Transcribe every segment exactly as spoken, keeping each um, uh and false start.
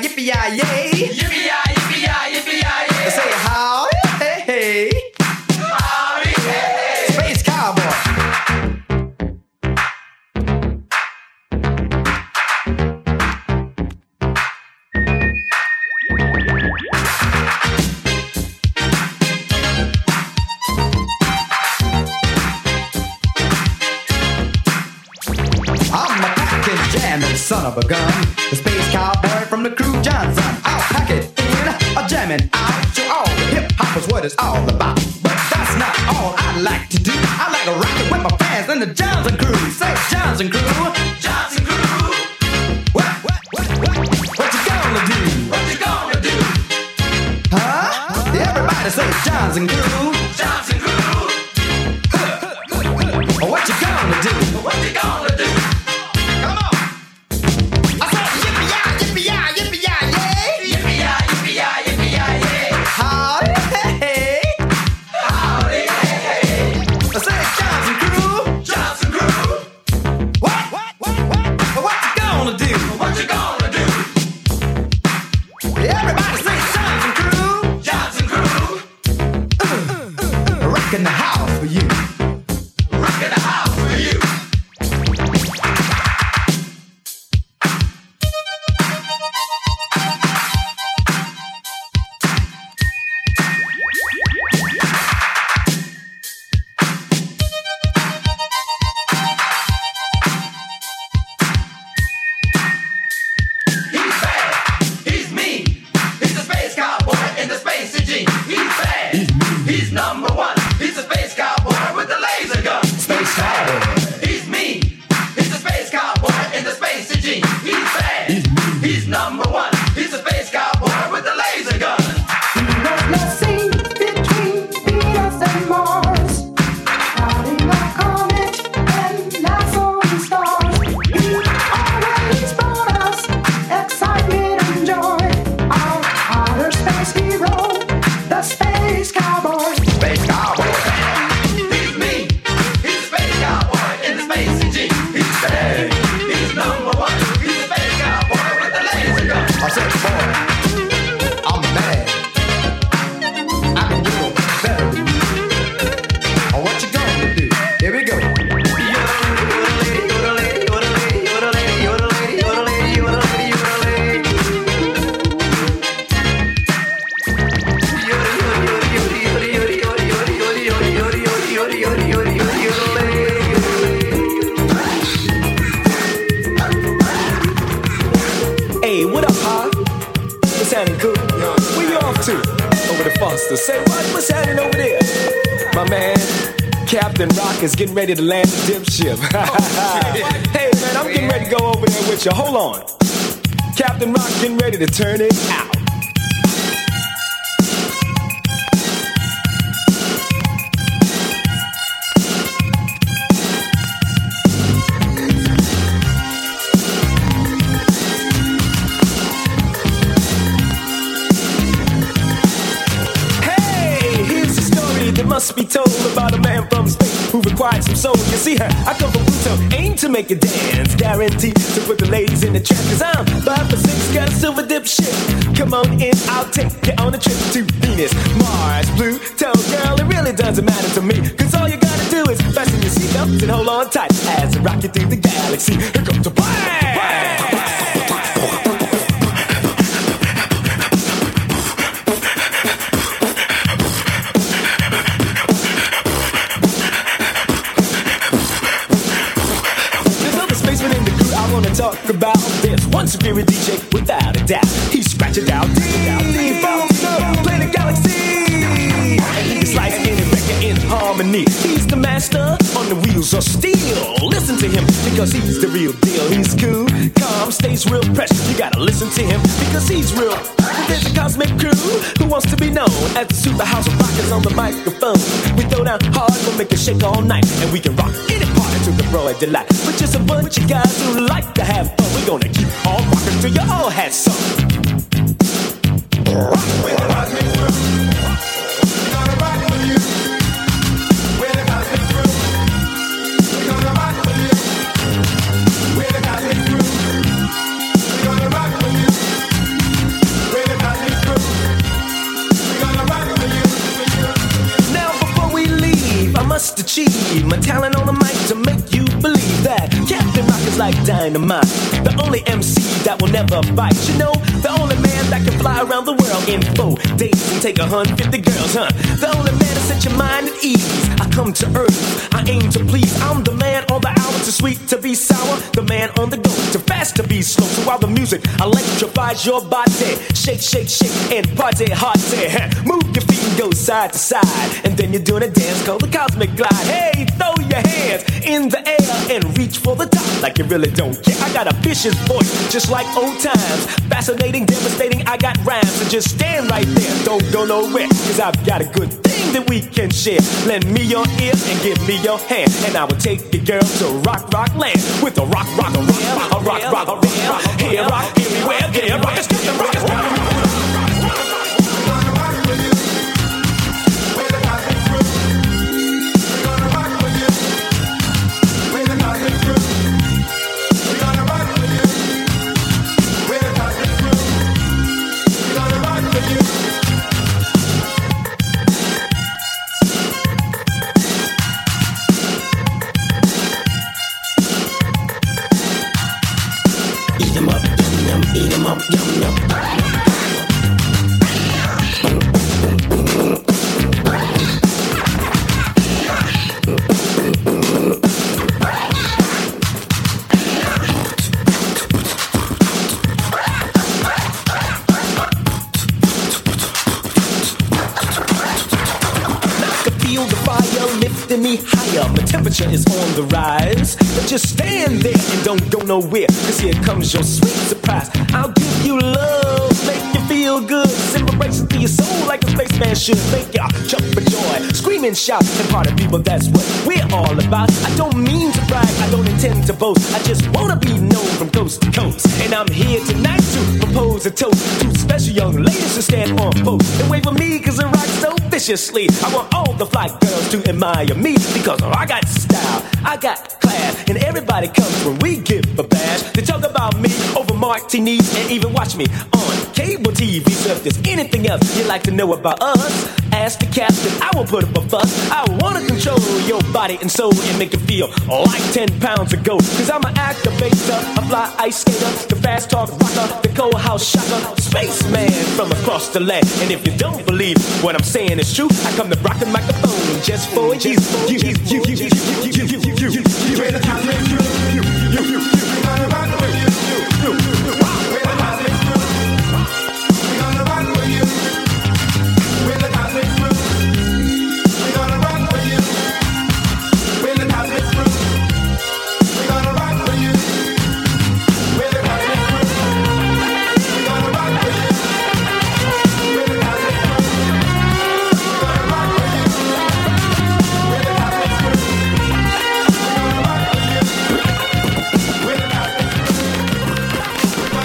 yippee-yi, yay. Yippee-yi, yippee-yi, yippee-yi, yay. Say howdy, hey, hey. Howdy, hey, hey. Space Cowboy. Son of a gun, the space cowboy from the crew Johnson. I'll pack it in, a jamming out to all the hip hop is what it's all about. But that's not all I like to do. I like to rock it with my fans and the Johnson crew. Say Johnson crew, Johnson crew. What, what, what, what, what you gonna do? What you gonna do? Huh? Everybody say Johnson crew, Johnson crew. Huh. What you gonna do? What you gonna do? In the house for you. Rock in the house for you. He's bad. He's mean. He's a space cowboy in the space gene. He's bad. He's mean. He's number one. He's a space cowboy with a laser gun. Space cowboy. He's mean. He's a space cowboy in the space gene. He's bad. He's mean. He's number one. He's a space cowboy with a laser gun. There's no sea between Venus and Mars. Riding a comet and lasso stars. He always brought us excitement and joy. Our outer space hero, the space cowboy. Space cowboy. He's mean. He's a space cowboy in the space gene. He's bad. He's number one. He's a space cowboy with a laser gun. I said, boy, I'm mad. I can do it better than you. Oh, what you gonna do? Here we go. Hey, what up, huh? What's happening, cool? Where you off to? Over to Foster. Say what? What's happening over there? My man, Captain Rock is getting ready to land the dip ship. Hey, man, I'm getting ready to go over there with you. Hold on. Captain Rock getting ready to turn it out. Must be told about a man from space who required some soul. You see, I come from Pluto, aim to make a dance, guaranteed to put the ladies in the trance. Cause I'm five for six, got a silver dip ship. Come on in, I'll take you on a trip to Venus, Mars, Pluto. Girl, it really doesn't matter to me, cause all you gotta do is fasten your seatbelts and hold on tight as I rock you through the galaxy. Here comes a bang! Talk about this one superior D J without a doubt. He scratch it out, deep out, play the galaxy. It's like any record in harmony. He's the master on the wheels of steel. Listen to him because he's the real deal. He's cool, calm, stays real precious. You gotta listen to him because he's real. There's a cosmic crew who wants to be known as the super house of rockers on the microphone. We throw down hard, we'll make it shake all night, and we can rock any party to the broad delight. We're just a bunch of guys who like to have fun. We're gonna keep on rocking till you all had some. Rock with the cosmic crew. We're gonna rock with you. We're the cosmic crew. We're gonna rock with you. We're the cosmic crew. We're gonna rock with you. dynamite. The only M C that will never bite. You know, the only man that can fly around the world in four days and take a hundred fifty girls, huh? The only man to set your mind at ease. I come to earth, I aim to please. I'm the man on the hour, too sweet to be sour. The man on the go, too fast to be slow. So while the music electrifies your body, shake, shake, shake, and party hard. Move your feet and go side to side, and then you're doing a dance called the Cosmic Glide. Hey, throw your hands in the air and reach for the top like you really don't care. I got a vicious voice, just like old times. Fascinating, devastating, I got rhymes. So just stand right there, don't go nowhere, cause I've got a good thing that we can share. Lend me your ear and give me your hand, and I will take you girl to rock, rock land. With a rock, rock, a rock, rock, a rock, rock, a rock, rock. Here, rock, everywhere, yeah, rock, it's just a rock, it's rock. Me higher, my temperature is on the rise. But just stand there and don't go nowhere, cause here comes your sweet surprise. I'll give you love, make you feel good, send vibrations to your soul like a spaceman should. Make ya jump for joy, scream and shout, and party people, that's what we're all about. I don't mean to brag, I don't intend to boast, I just wanna be known from coast to coast. And I'm here tonight to propose a toast to special young ladies to stand on post and wait for me, cause I rock so viciously. I want all the fly girls to admire me, because I got style, I got class, and everybody comes when we give a bash. They talk about me over martinis and even watch me on cable T V. So if there's anything else you'd like to know about us, ask the captain, I will put up a fuss. I wanna control your body and soul and make it feel like ten pounds of gold. Cause I'm an activator, a fly ice skater, the fast talk rocker, the cold house shocker, spaceman from across the land. And if you don't believe what I'm saying is true, I come to rock the microphone just for you. You, you, you, you, you, you, you, you, you, you, you, ready to count it? You, you, you, you, you, we gonna rock with you. You, you, you, ready to count it? We gonna rock with you. Ready to count it? We gonna rock with you. Ready to count it? We gonna rock with you. Ready to count it? We gonna rock with you. Ready to count it? We gonna rock with you. Ready to count it? We gonna rock with you.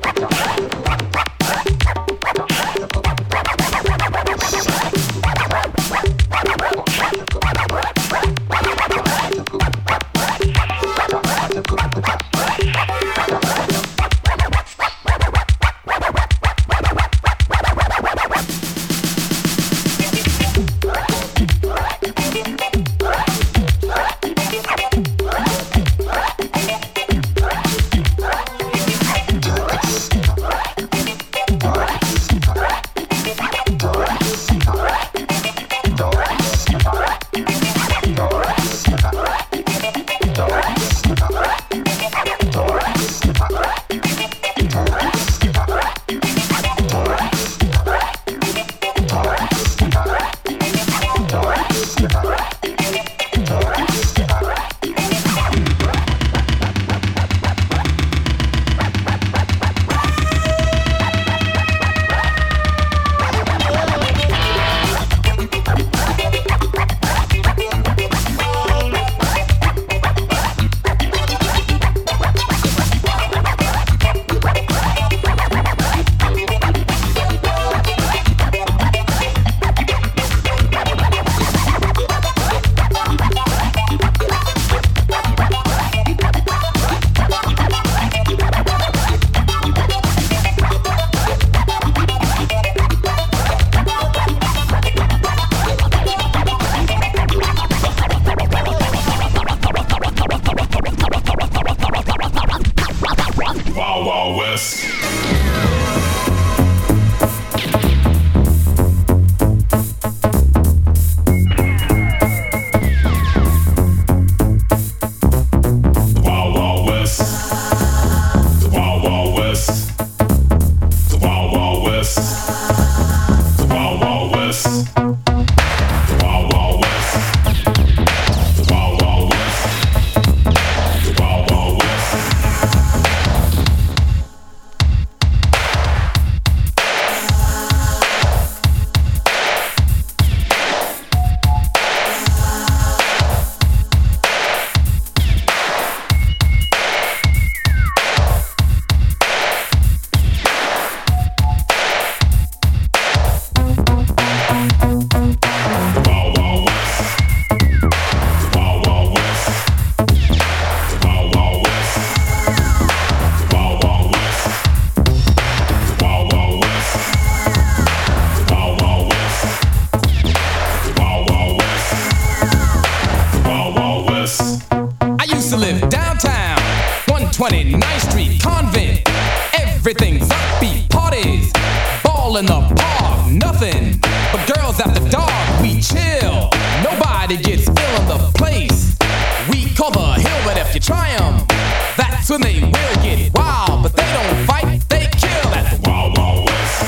twenty-ninth Street, Convent. Everything's upbeat, parties, ball in the park, nothing but girls at the dark. We chill, nobody gets ill in the place. We call the hill, but if you try 'em, that's when they will get wild. But they don't fight, they kill at the Wild Wild West.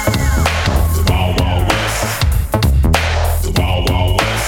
The Wild Wild West. The Wild Wild West.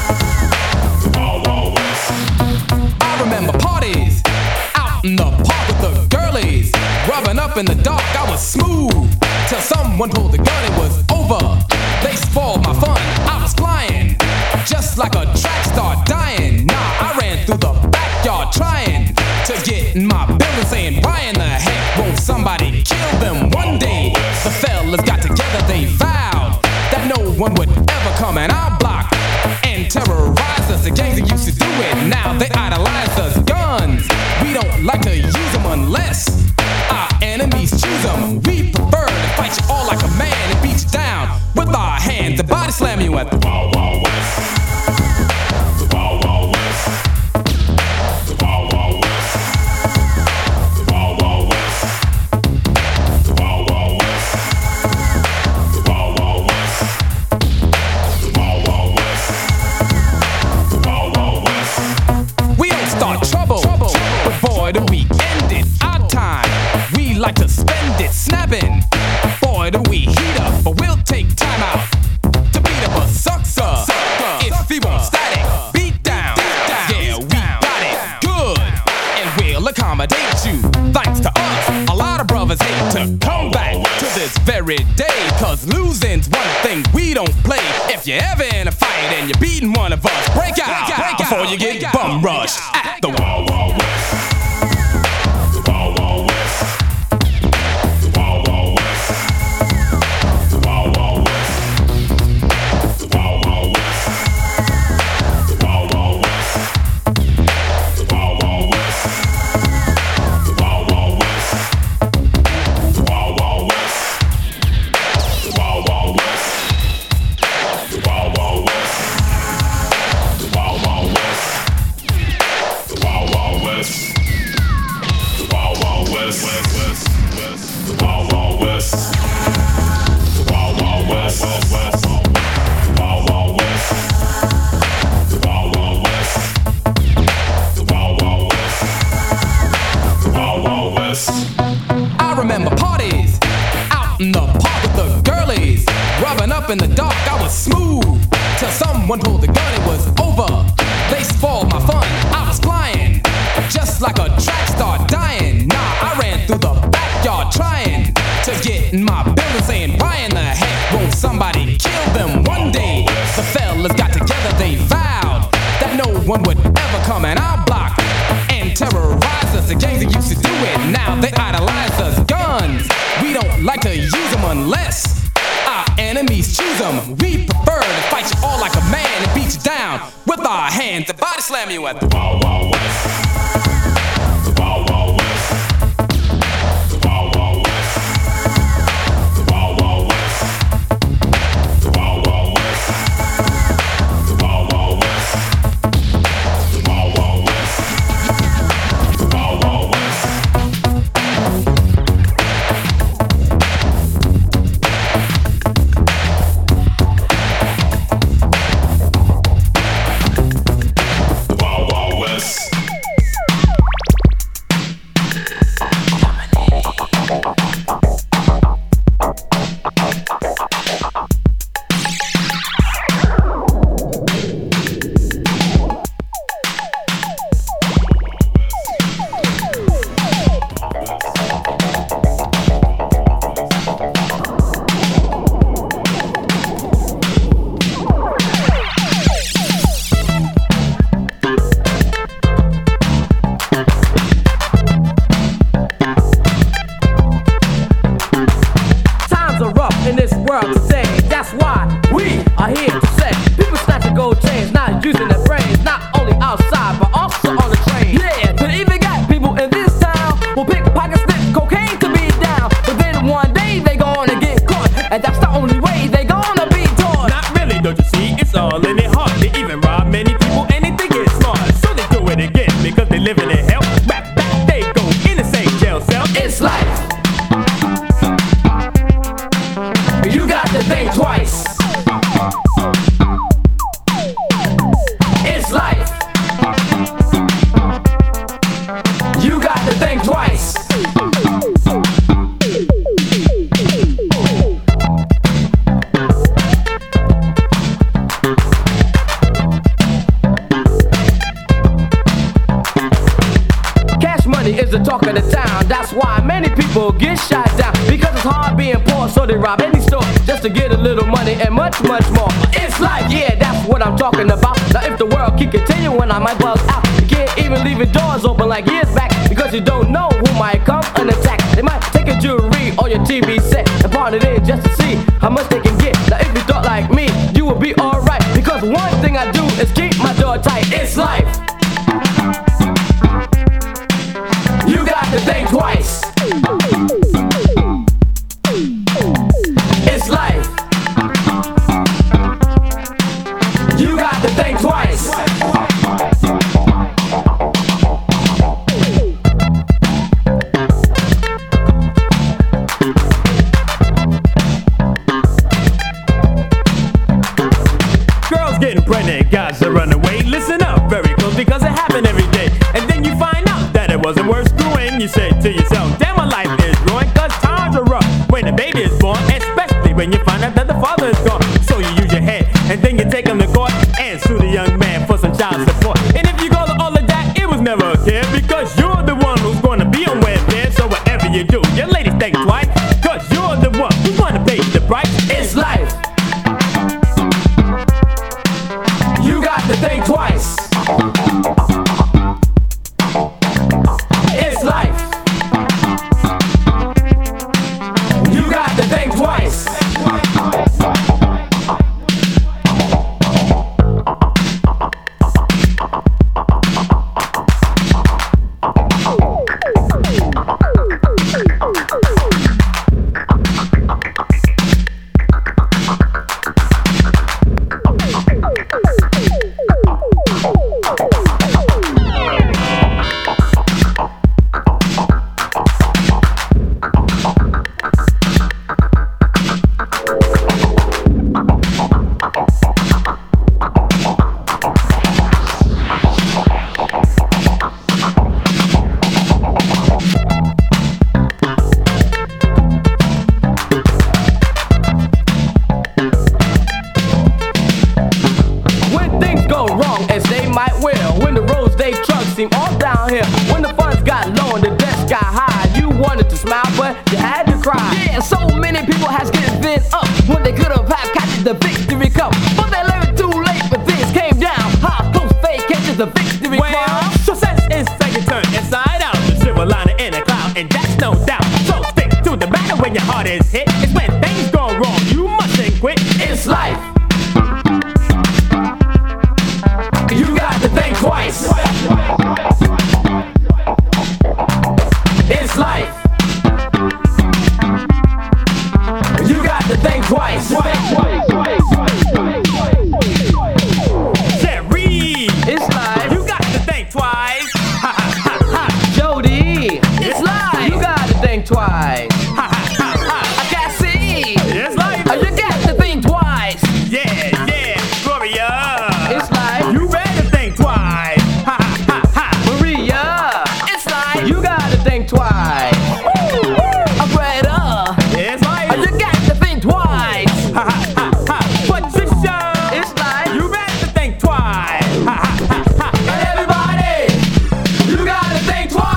The Wild Wild West. I remember parties out in the park with the girlies, rubbing up in the dark. I was smooth till someone pulled the gun. It was over. They spoiled my fun. I was flying just like a track star, dying. Nah, I ran through the backyard trying to get in my building, saying, why in the heck won't somebody kill them? One day the fellas got together. They vowed that no one would ever come in our block and terrorize us. The gangs that used to do it, now they idolize us. Guns, we don't like to use them unless our enemies choose them. We prefer to fight you all like a man and beat you down with our hands and body slam you at the Wild Wild West. The Wild Wild West. The Wild Wild West. The Wild Wild West. The Wild Wild West. The Wild Wild West. The Wild Wild West. The Wild Wild West. We don't start trouble, but boy do we end it. Our time, we like to spend it snapping. Boy do we heat up, but we'll take time out to beat up a sucker. If he wants static, beat down. Yeah, we got it good, and we'll accommodate you. Thanks to us, a lot of brothers hate to come back to this very day. Cause losing's one thing we don't play. If you're ever in a fight and you're beating one of us, break out, break out before you get bum rushed at the Wild Wild West. The Wild Wild West. my parties. Out in the park with the girlies. Rubbing up in the dark, I was smooth. Till someone pulled the gun, it was over. They spoiled my fun, I was flying. Just like a track star dying. Nah, I ran through the backyard trying to get in my building, saying, why in the heck won't somebody kill them one day? The fellas got together, they vowed that no one would ever come in our block and terrorize us. The gangs that used to do it, now they idolize us. Guns, we don't like to use them unless our enemies choose them. We prefer to fight you all like a man and beat you down with our hands and body slam you at the Wild Wild West. The Wild Wild West. The Wild Wild West. The Wild Wild West. The Wild Wild West. The Wild Wild West. The Wild Wild West. The Wild Wild West. And so many people has given up when they could have had captured the victory cup. But they learned too late when things came down. How close they came to the victory Well, crown. so sense is second turn inside out. The silver liner in a cloud, and that's no doubt. So stick to the matter when your heart is hit. It's when things go wrong, you mustn't quit. It's life. You got to think twice. It's life. You got to think twice. Sherry, It's life. you got to think twice. Ha ha ha ha. Jody, it's life. You got to think twice. Ha ha ha ha. Cassie, It's life. you got to think twice. Yeah, yeah, Gloria. It's life. You better think twice. Ha ha ha ha. Maria, it's life. You got to think twice. Greta, It's life. you got to think twice. Ha ha ha ha. Patricia, It's life. you better think twice. Ha ha ha ha. And everybody, you got to think twice.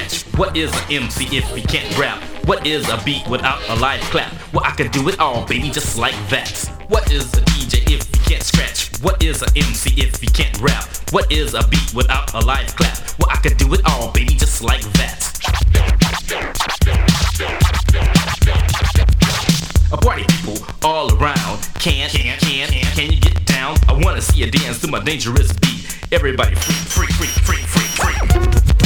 scratch? What is an M C if he can't rap? What is a beat without a live clap? Well, I could do it all, baby, just like that. What is a D J if he can't scratch? What is an M C if he can't rap? What is a beat without a live clap? Well, I could do it all, baby, just like that. A party people all around. Can, can, can, can, can you get down? I wanna see you dance to my dangerous beat. Everybody free, free, free, free, free, free.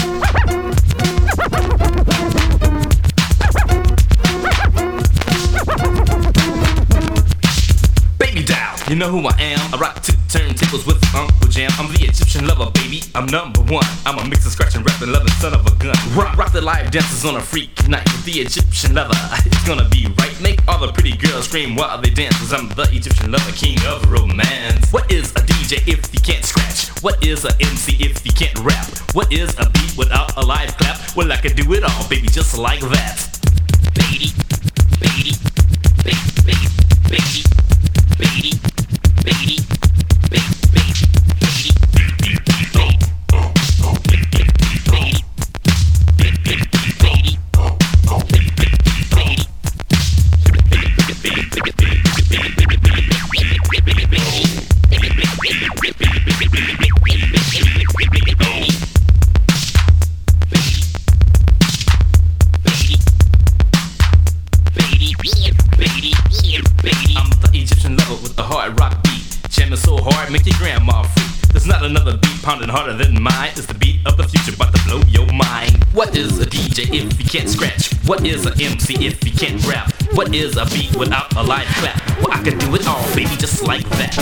Baby down, you know who I am. I rock to turntables with Uncle Jam. I'm the Egyptian lover, baby. I'm number one. I'm a mix of scratch and rap and loving son of a gun. Rock, rock the live dances on a freak night with the Egyptian lover. It's gonna be right. Make all the pretty girls scream while they dance, 'cause I'm the Egyptian lover, king of romance. What is a D J if he can't scratch? What is a M C if he can't rap? What is a beat without a live clap? Well, I could do it all, baby, just like that. Baby, baby, baby, baby, baby. Baby, baby, baby, baby, I'm the Egyptian lover with a hard rock beat. Jamming so hard, make your grandma free. There's not another beat pounding harder than mine. It's the beat of the future, about to blow your mind. What is a D J if he can't scratch? What is a M C if he can't rap? What is a beat without a live clap? Well, I can do it all, baby, just like that.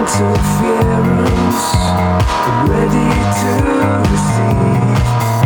interference, ready to receive.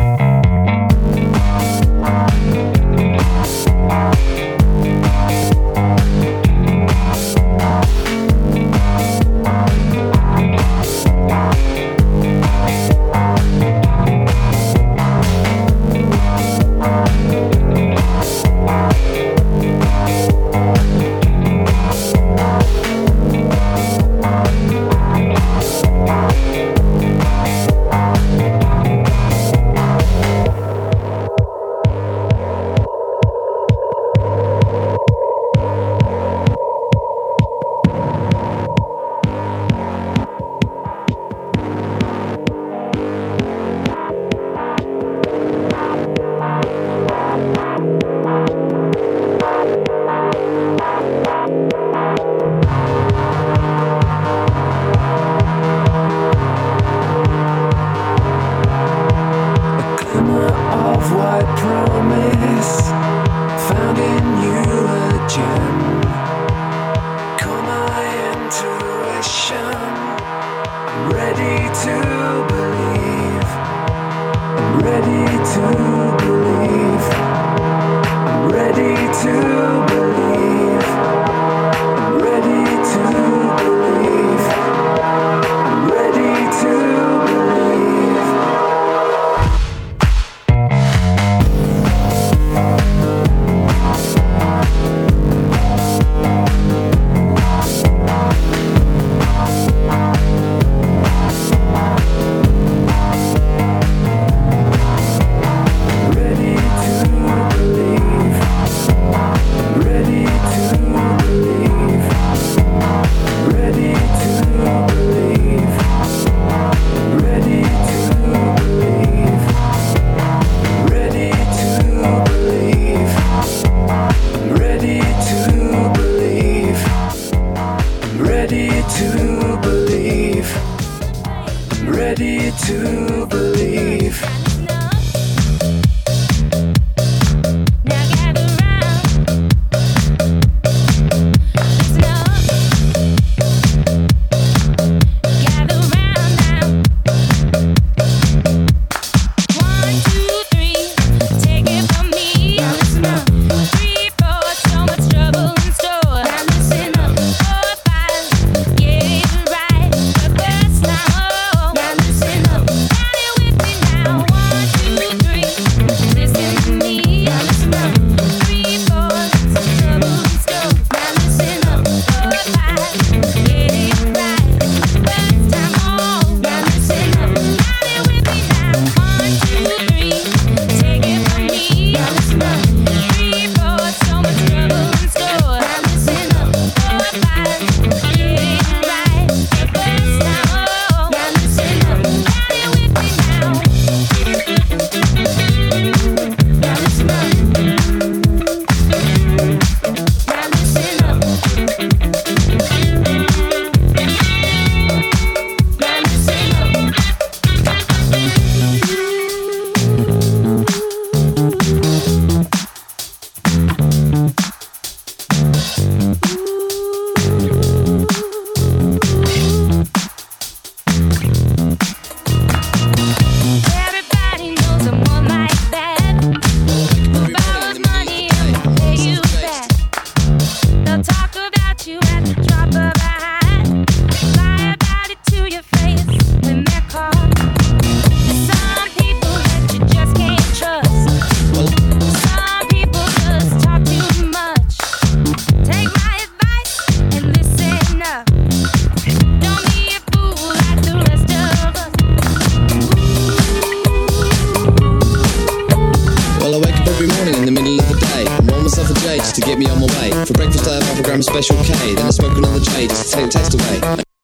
Special K, then I smoke another J just to take the taste away.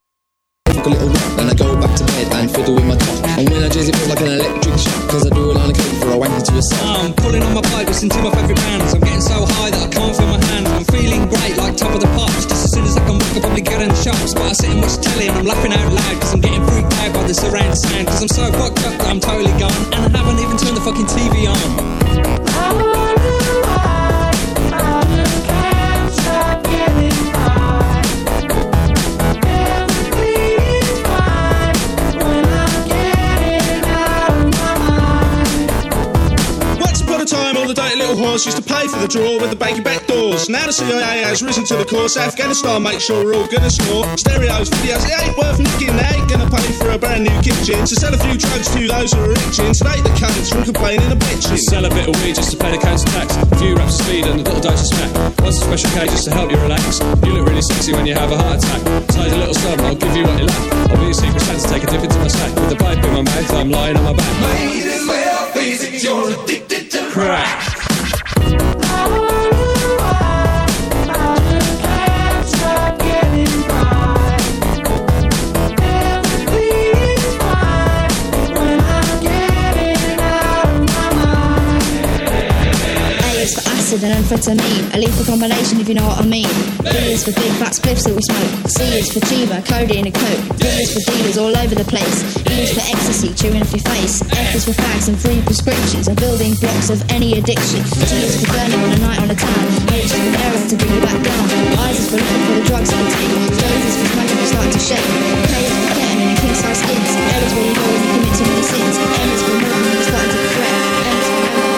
I fuck a little rock, then I go back to bed and fiddle with my cock. And when I jazz it feels like an electric shock, cause I do a line of coke before I wank into a sock. I'm pulling on my pipe, listening to my favourite bands. I'm getting so high that I can't feel my hands. I'm feeling great like top of the pops. Just as soon as I can walk, I'll probably get in the shops. But I sit and watch telly and I'm laughing out loud, cause I'm getting freaked out by the surround sound. Cause I'm so fucked up that I'm totally gone, and I haven't even turned the fucking T V on. I wonder why I can't stop getting high. Every wars used to pay for the draw with the baby back doors. Now the C I A has risen to the course. Afghanistan makes sure we're all gonna score. Stereos, videos, it ain't worth nicking. They ain't gonna pay for a brand new kitchen. So sell a few drugs to those who are itching. So they the cunts from complaining and bitching. Sell a bit of weed just to pay the council tax. A few raps of speed and a little dose of smack. Once a special K just to help you relax. You look really sexy when you have a heart attack. Tied a little sum, I'll give you what you lack. I'll be your secret Santa, take a dip into my sack. With a pipe in my mouth, I'm lying on my back. Might as well face it, you're addicted to crack. And amphetamine, a lethal combination if you know what I mean. B is for big fat spliffs that we smoke. C is for tuba, codeine and coke. D is for dealers all over the place. E is for ecstasy, chewing off your face. F is for fags and free prescriptions, are building blocks of any addiction. T is for burning on a night on a town. H is for heroin to bring you back down. I is for looking for the drugs that you take. J is for smoking you start to shake. K is for ketamine and king size skins. L is where you go when you commit too many sins. M is for more when you're starting to fret. N is for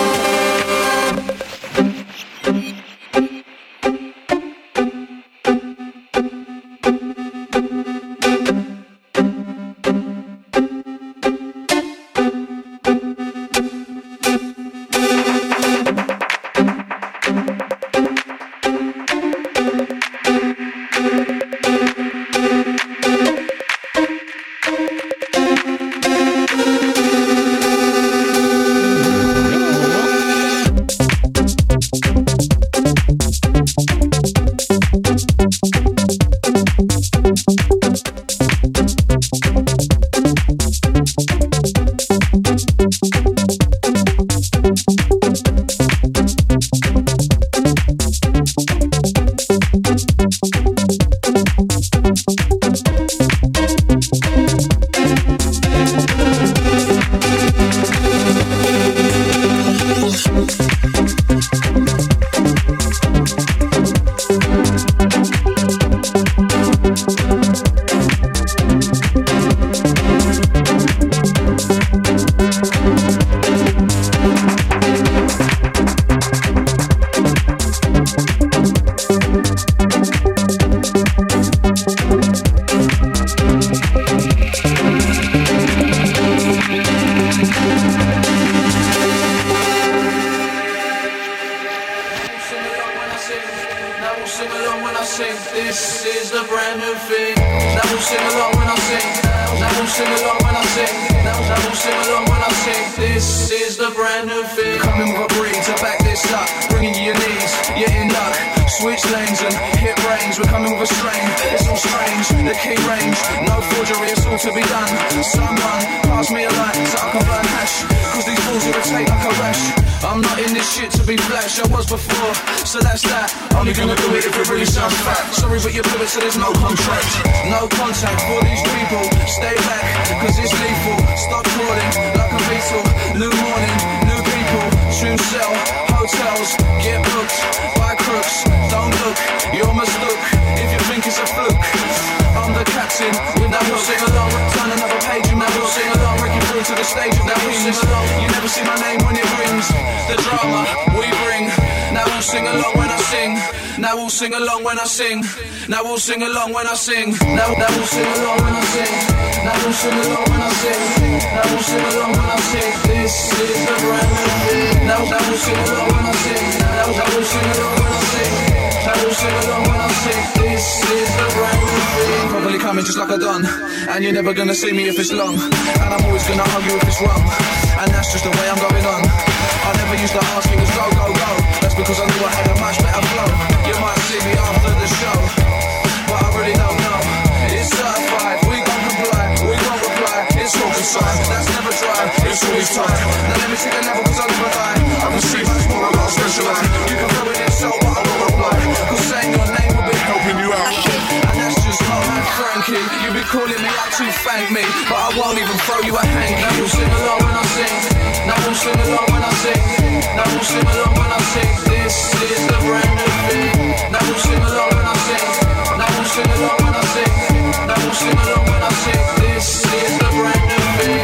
so there's no contract, no contact for these people. Stay back, cause it's lethal. Stop calling like a beetle. New morning, new people. Soon sell hotels, get booked by crooks. Don't look, you're mistook if you think it's a fluke. I'm the captain with that will sing along. Turn another page, you never sing along. Breaking through to the stage of that sing along. You never see my name when it rings. The drama we bring. Now we'll sing along when I sing. Now we'll sing along when I sing. Now we'll sing along when I sing. Now, now we'll sing along when I sing. Now we'll sing along when I sing. Now we'll sing along when I sing. This is the brand new thing. Now, now we'll sing along when I sing. Now, now we'll sing along when I sing. Now we'll sing along when I sing. This is the brand new thing. Probably coming just like I done, and you're never gonna see me if it's long. And I'm always gonna hug you if it's wrong. And that's just the way I'm going on. I never used to ask you to go, go, go. That's because I knew I had a much better flow. You might see me after the show, but I really don't know. It's certified, we gon' comply, we gon' reply. It's all beside, that's never dry, it's always time. Now let me take a level cause I never die. I can see much more, I got a special eye. You can throw it in so, but I will reply. Cause saying your name will be helping you out. And that's just not like Frankie. You be calling me up to thank me, but I won't even throw you a hanky. Now we'll sing along when I sing. Now we'll sing along when I sing. Now we'll sing along when I sing. This is the brand new thing. Now we'll sing along when I sing. Now we'll sing along when I sing. Now we'll sing along when I sing. This is the brand new thing. Now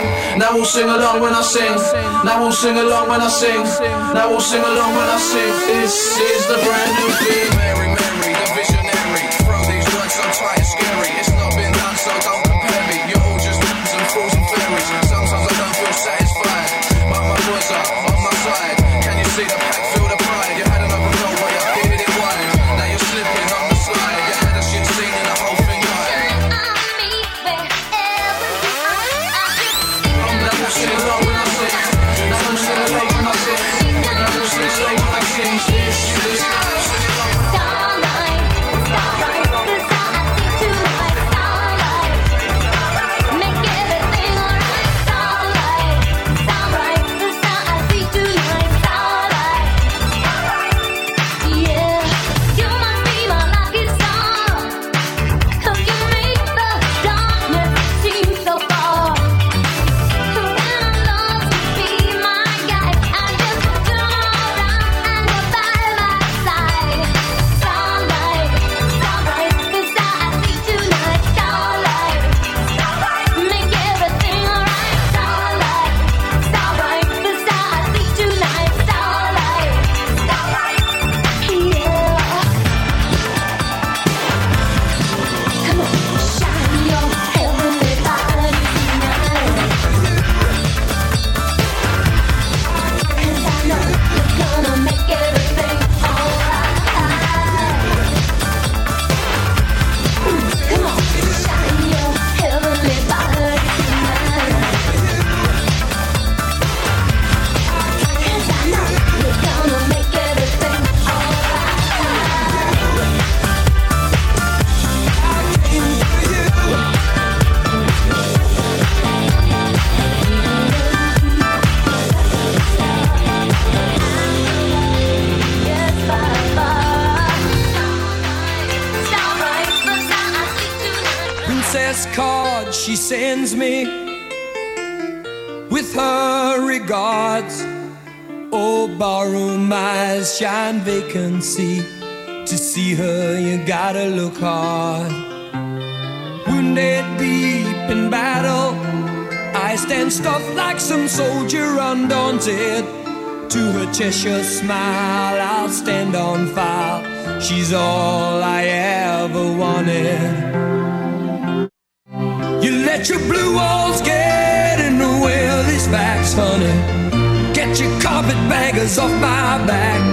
Now we'll sing along when I sing. Now we'll sing along when I sing. Now we'll sing along when I sing. This is the brand new thing. Mary, Mary, the visionary. Throw these words so tight and scary. It's not been done, so don't compare me. You're all just dreams and fools and fairies. Sometimes I don't feel satisfied, but my boys are on my side. Can you see the pack, feel the pride? You had an open door where you hit it wide. Now you're slipping on the slide. You had a shit scene and the whole thing right. Now we'll sing along when I sing. Now we'll sing along when I sing. Now we'll sing along when I sing. This is Starlight, starlight, the starlight tonight. Starlight, make everything alright. Starlight, starlight, the starlight tonight. Starlight, yeah, you must be my lucky star, 'cause you make the darkness seem so far. When I'm lost, be my guide. I just turn around and you're by my side. Starlight, starlight, the starlight tonight. Starlight, make everything alright. Starlight, starlight, the starlight tonight. Starlight, yeah. Come on, shine your heavenly light tonight. 'Cause I know you're gonna make everything alright. Come on, shine your heavenly light tonight. 'Cause I know you're gonna make everything Princess card she sends me with her regards. Oh, barroom eyes shine vacancy. To see her, you gotta look hard. Wounded deep in battle, I stand stuffed like some soldier undaunted. To her Cheshire smile, I'll stand on file. She's all I ever wanted. You let your blue walls get in the way of these facts, honey. Get your carpetbaggers off my back.